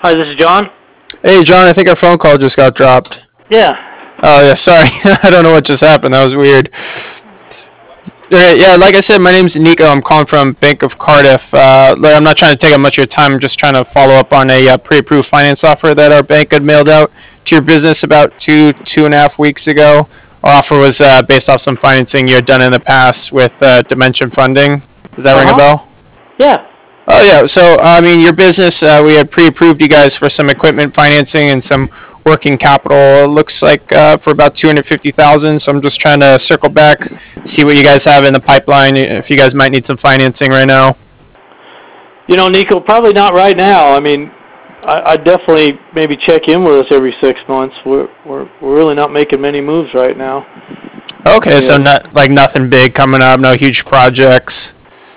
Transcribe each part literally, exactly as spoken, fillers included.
Hi, this is John. Hey, John, I think our phone call just got dropped. Yeah. Oh, yeah, sorry. I don't know what just happened. That was weird. Okay, yeah, like I said, my name's Nico. I'm calling from Bank of Cardiff. Uh, like, I'm not trying to take up much of your time. I'm just trying to follow up on a uh, pre-approved finance offer that our bank had mailed out to your business about two, two and a half weeks ago. Our offer was uh, based off some financing you had done in the past with uh, Dimension Funding. Does that ring a Uh-huh. bell? Yeah. Oh yeah, so I mean, your business, uh, we had pre-approved you guys for some equipment financing and some working capital. It looks like uh, for about two hundred fifty thousand. So I'm just trying to circle back, see what you guys have in the pipeline. If you guys might need some financing right now. You know, Nico, probably not right now. I mean, I, I definitely maybe check in with us every six months. We're we're we're really not making many moves right now. Okay, so Yeah. not like nothing big coming up, no huge projects.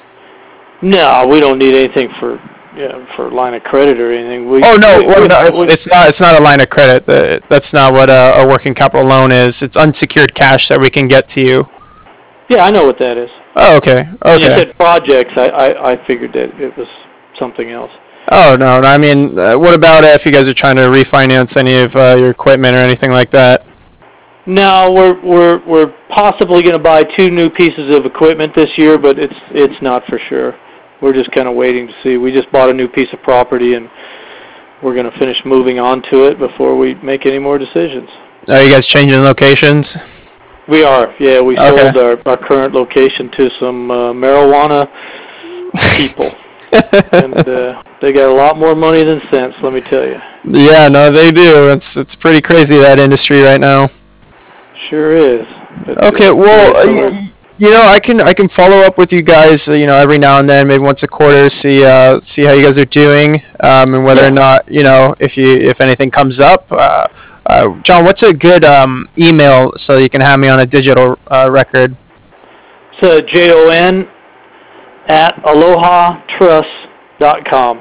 No, we don't need anything for yeah for line of credit or anything. We, Oh no, we, well, we, no, it's we- it's not it's not a line of credit. The- That's not what a, a working capital loan is. It's unsecured cash that we can get to you. yeah, I know what that is. Oh, okay, When you okay. said projects, I, I I figured that it was something else. Oh no, no, I mean, uh, what about uh, if you guys are trying to refinance any of uh, your equipment or anything like that? No, we're we're we're possibly going to buy two new pieces of equipment this year, but it's it's not for sure. We're just kind of waiting to see. We just bought a new piece of property, and we're going to finish moving on to it before we make any more decisions. Are you guys changing locations? We are, yeah. We Okay. sold our, our current location to some uh, marijuana people, and uh, they got a lot more money than sense. Let me tell you. Yeah, no, they do. It's it's pretty crazy, that industry right now. Sure is. But, Okay, uh, well, yeah, uh, so y- we're- y- you know, I can I can follow up with you guys, uh, you know, every now and then, maybe once a quarter, see uh, see how you guys are doing, um, and whether Yeah. or not, you know, if you if anything comes up. Uh, uh, John, what's a good um, email so you can have me on a digital uh, record? it's uh, J O N at aloha trust dot com.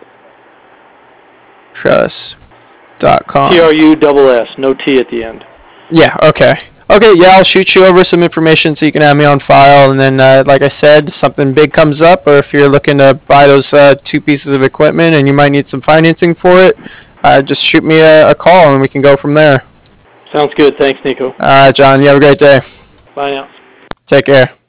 Trust dot com. T R U S S, no T at the end. Yeah, okay. Okay, yeah, I'll shoot you over some information so you can have me on file. And then, uh, like I said, something big comes up, or if you're looking to buy those uh, two pieces of equipment and you might need some financing for it, uh, just shoot me a, a call and we can go from there. Sounds good. Thanks, Nico. All right, John, you have a great day. Bye now. Take care.